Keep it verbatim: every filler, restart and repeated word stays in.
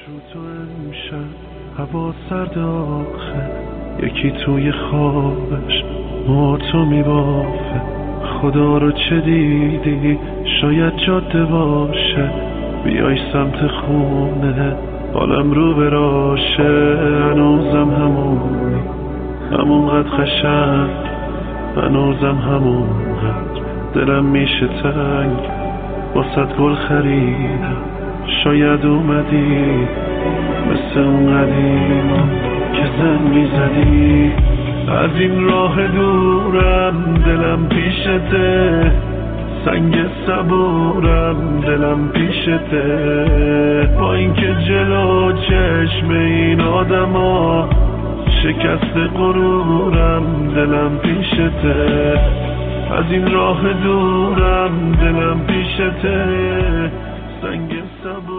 رو تو امشب هوا سرد آخه، یکی توی خوابش ما تو میبافه. خدا رو چه دیدی؟ شاید جاده باشه، بیای سمت خونه حالم رو براشه. هنوزم همونی، همونقدر قشنگ، هنوزم همونقدر دلم میشه تنگ. واسه گل خریدم، شاید اومدی مثل اون قدیما که زن میزدی. از این راه دورم دلم پیشته، سنگ صبورم دلم پیشته. با اینکه جلو چشم این آدم ها شکست غرورم دلم پیشته. از این راه دورم دلم پیشته، سنگ صبورم.